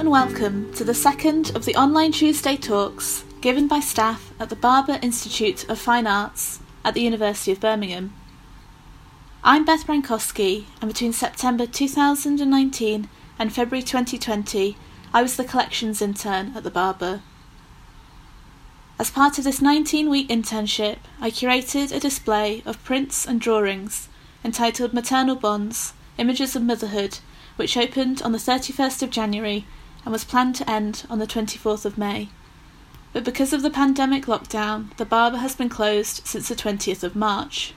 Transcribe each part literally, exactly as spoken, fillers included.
and welcome to the second of the online Tuesday talks given by staff at the Barber Institute of Fine Arts at the University of Birmingham. I'm Beth Brankowski, and between September two thousand nineteen and February twenty twenty, I was the collections intern at the Barber. As part of this nineteen-week internship, I curated a display of prints and drawings entitled Maternal Bonds, Images of Motherhood, which opened on the thirty-first of January and was planned to end on the twenty-fourth of May. But because of the pandemic lockdown, the Barber has been closed since the twentieth of March.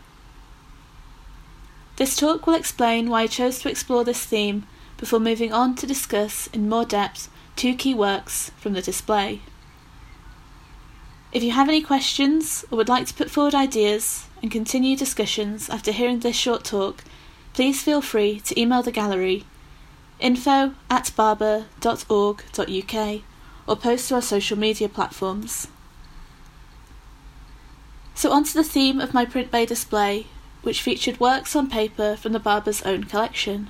This talk will explain why I chose to explore this theme before moving on to discuss in more depth two key works from the display. If you have any questions or would like to put forward ideas and continue discussions after hearing this short talk, please feel free to email the gallery info at barber dot org dot U K or post to our social media platforms. So on to the theme of my print bay display, which featured works on paper from the Barber's own collection.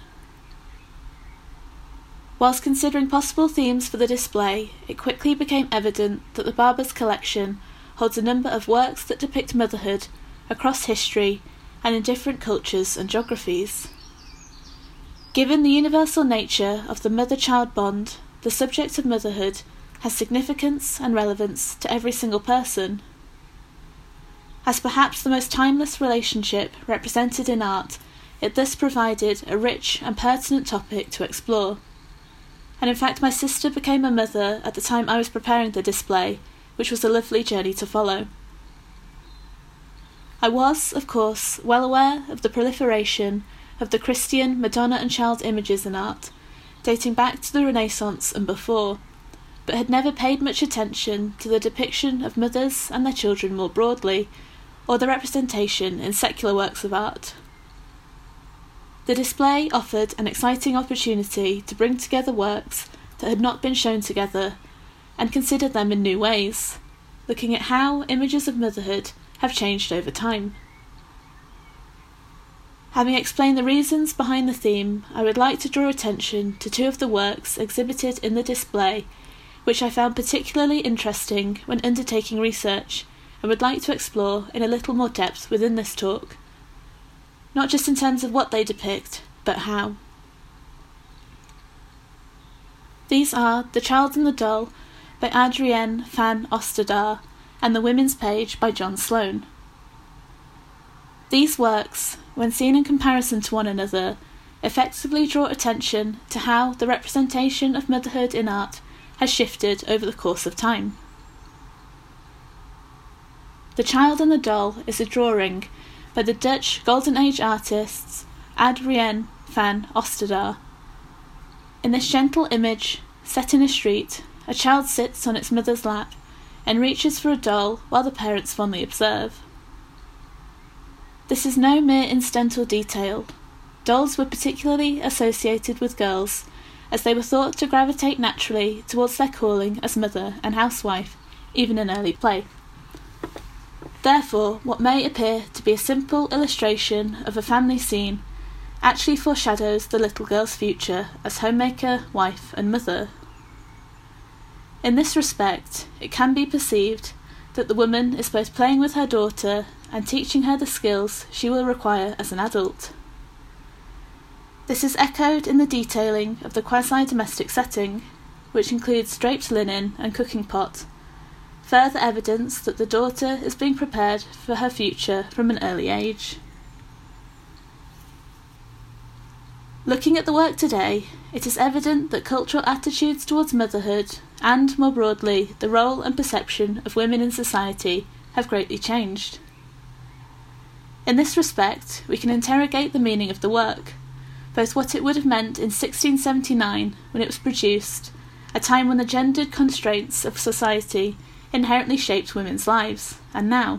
Whilst considering possible themes for the display, it quickly became evident that the Barber's collection holds a number of works that depict motherhood across history and in different cultures and geographies. Given the universal nature of the mother-child bond, the subject of motherhood has significance and relevance to every single person. As perhaps the most timeless relationship represented in art, it thus provided a rich and pertinent topic to explore. And in fact, my sister became a mother at the time I was preparing the display, which was a lovely journey to follow. I was, of course, well aware of the proliferation of the Christian Madonna and Child images in art, dating back to the Renaissance and before, but had never paid much attention to the depiction of mothers and their children more broadly, or the representation in secular works of art. The display offered an exciting opportunity to bring together works that had not been shown together and consider them in new ways, looking at how images of motherhood have changed over time. Having explained the reasons behind the theme, I would like to draw attention to two of the works exhibited in the display, which I found particularly interesting when undertaking research and would like to explore in a little more depth within this talk. Not just in terms of what they depict, but how. These are The Child and the Doll by Adrienne van Ostadaar and The Women's Page by John Sloan. These works, when seen in comparison to one another, effectively draw attention to how the representation of motherhood in art has shifted over the course of time. The Child and the Doll is a drawing by the Dutch Golden Age artists Adrienne van Ostadaar. In this gentle image, set in a street, a child sits on its mother's lap and reaches for a doll while the parents fondly observe. This is no mere incidental detail. Dolls were particularly associated with girls, as they were thought to gravitate naturally towards their calling as mother and housewife, even in early play. Therefore, what may appear to be a simple illustration of a family scene actually foreshadows the little girl's future as homemaker, wife, and mother. In this respect, it can be perceived that the woman is both playing with her daughter and teaching her the skills she will require as an adult. This is echoed in the detailing of the quasi-domestic setting, which includes draped linen and cooking pot, further evidence that the daughter is being prepared for her future from an early age. Looking at the work today, it is evident that cultural attitudes towards motherhood, and more broadly, the role and perception of women in society, have greatly changed. In this respect, we can interrogate the meaning of the work, both what it would have meant in sixteen seventy-nine when it was produced, a time when the gendered constraints of society inherently shaped women's lives, and now.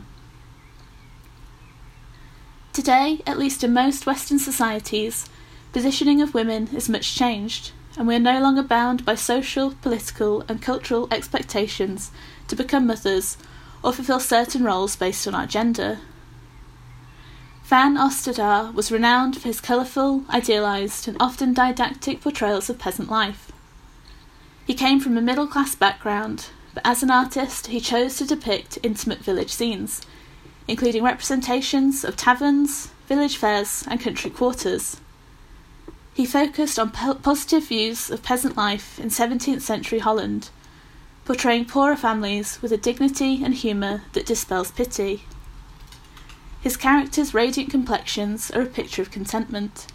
Today, at least in most Western societies, positioning of women is much changed, and we are no longer bound by social, political, and cultural expectations to become mothers or fulfill certain roles based on our gender. Van Ostadaar was renowned for his colourful, idealised, and often didactic portrayals of peasant life. He came from a middle-class background, but as an artist he chose to depict intimate village scenes, including representations of taverns, village fairs and country quarters. He focused on po- positive views of peasant life in seventeenth century Holland, portraying poorer families with a dignity and humour that dispels pity. His characters' radiant complexions are a picture of contentment.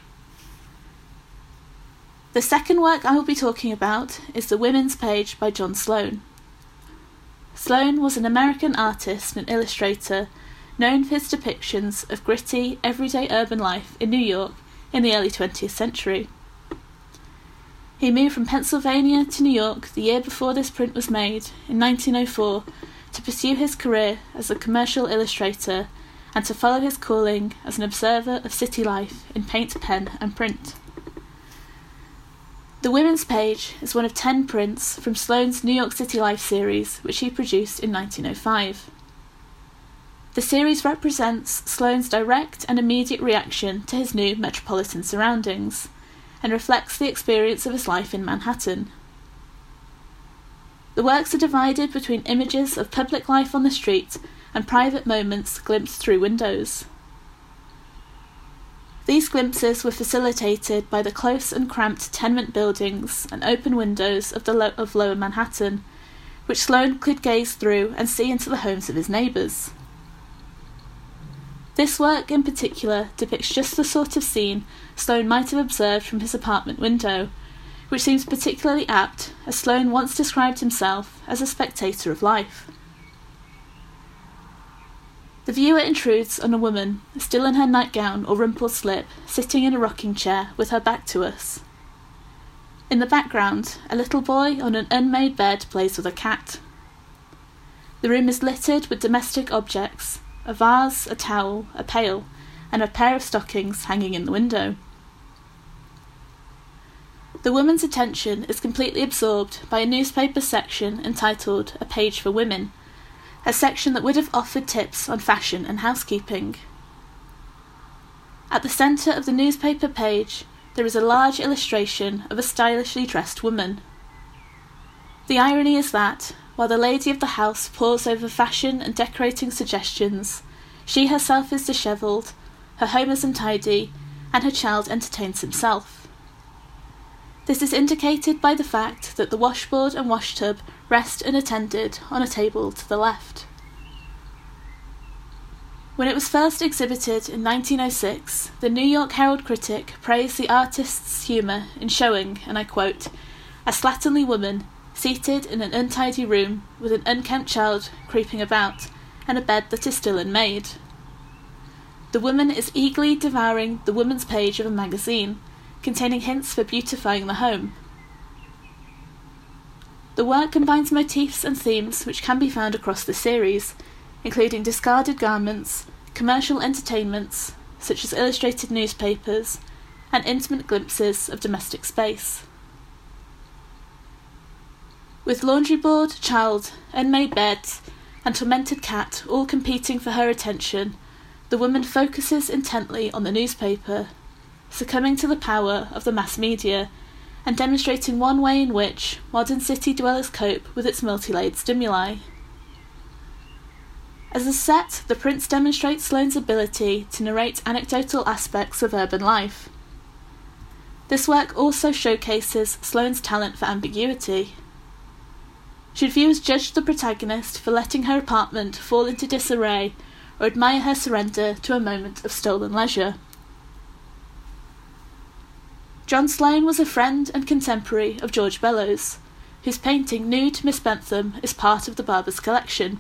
The second work I will be talking about is The Women's Page by John Sloan. Sloan was an American artist and illustrator known for his depictions of gritty, everyday urban life in New York in the early twentieth century. He moved from Pennsylvania to New York the year before this print was made, in nineteen oh four, to pursue his career as a commercial illustrator and to follow his calling as an observer of city life in paint, pen and print. The Women's Page is one of ten prints from Sloan's New York City Life series, which he produced in nineteen oh five. The series represents Sloan's direct and immediate reaction to his new metropolitan surroundings, and reflects the experience of his life in Manhattan. The works are divided between images of public life on the street and private moments glimpsed through windows. These glimpses were facilitated by the close and cramped tenement buildings and open windows of, the lo- of Lower Manhattan, which Sloan could gaze through and see into the homes of his neighbours. This work in particular depicts just the sort of scene Sloan might have observed from his apartment window, which seems particularly apt, as Sloan once described himself as a spectator of life. The viewer intrudes on a woman, still in her nightgown or rumpled slip, sitting in a rocking chair with her back to us. In the background, a little boy on an unmade bed plays with a cat. The room is littered with domestic objects, a vase, a towel, a pail, and a pair of stockings hanging in the window. The woman's attention is completely absorbed by a newspaper section entitled A Page for Women, a section that would have offered tips on fashion and housekeeping. At the centre of the newspaper page, there is a large illustration of a stylishly dressed woman. The irony is that, while the lady of the house pores over fashion and decorating suggestions, she herself is dishevelled, her home is untidy, and her child entertains himself. This is indicated by the fact that the washboard and washtub rest unattended on a table to the left. When it was first exhibited in nineteen oh six, the New York Herald critic praised the artist's humour in showing, and I quote, "a slatternly woman seated in an untidy room with an unkempt child creeping about and a bed that is still unmade. The woman is eagerly devouring the woman's page of a magazine, containing hints for beautifying the home." The work combines motifs and themes which can be found across the series, including discarded garments, commercial entertainments, such as illustrated newspapers, and intimate glimpses of domestic space. With laundry board, child, unmade beds, and tormented cat all competing for her attention, the woman focuses intently on the newspaper, succumbing to the power of the mass media, and demonstrating one way in which modern city dwellers cope with its multi-layered stimuli. As a set, the prints demonstrate Sloan's ability to narrate anecdotal aspects of urban life. This work also showcases Sloan's talent for ambiguity. Should viewers judge the protagonist for letting her apartment fall into disarray, or admire her surrender to a moment of stolen leisure? John Sloan was a friend and contemporary of George Bellows, whose painting Nude Miss Bentham is part of the Barber's collection.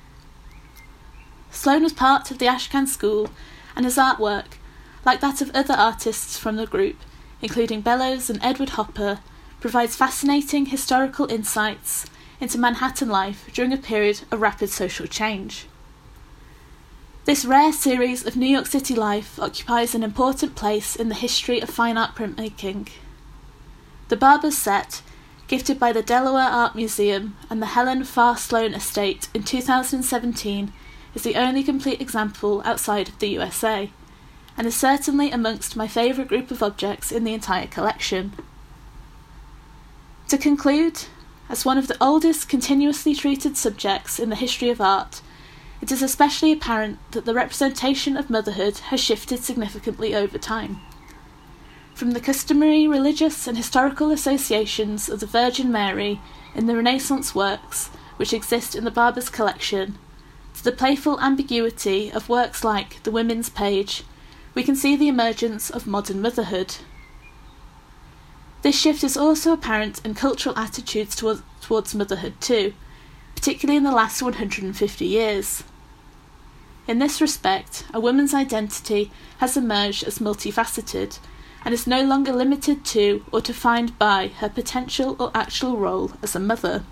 Sloan was part of the Ashcan School, and his artwork, like that of other artists from the group, including Bellows and Edward Hopper, provides fascinating historical insights into Manhattan life during a period of rapid social change. This rare series of New York City life occupies an important place in the history of fine art printmaking. The Barber's set, gifted by the Delaware Art Museum and the Helen Farr Sloan Estate in two thousand seventeen, is the only complete example outside of the U S A, and is certainly amongst my favourite group of objects in the entire collection. To conclude, as one of the oldest continuously treated subjects in the history of art, it is especially apparent that the representation of motherhood has shifted significantly over time. From the customary religious and historical associations of the Virgin Mary in the Renaissance works which exist in the Barber's collection, to the playful ambiguity of works like The Women's Page, we can see the emergence of modern motherhood. This shift is also apparent in cultural attitudes towards, towards motherhood too, particularly in the last one hundred fifty years. In this respect, a woman's identity has emerged as multifaceted, and is no longer limited to or defined by her potential or actual role as a mother.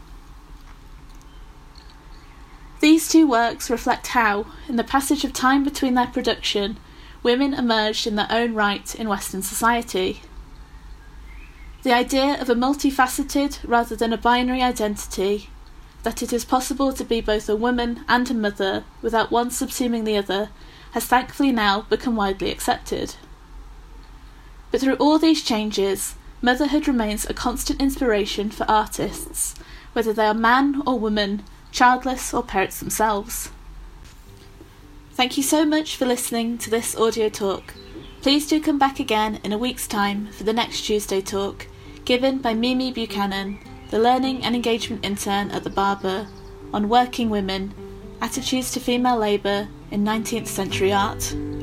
These two works reflect how, in the passage of time between their production, women emerged in their own right in Western society. The idea of a multifaceted rather than a binary identity, that it is possible to be both a woman and a mother without one subsuming the other, has thankfully now become widely accepted. But through all these changes, motherhood remains a constant inspiration for artists, whether they are man or woman, childless or parents themselves. Thank you so much for listening to this audio talk. Please do come back again in a week's time for the next Tuesday talk, given by Mimi Buchanan, the Learning and Engagement Intern at the Barber, on Working Women, Attitudes to Female Labour in nineteenth Century Art.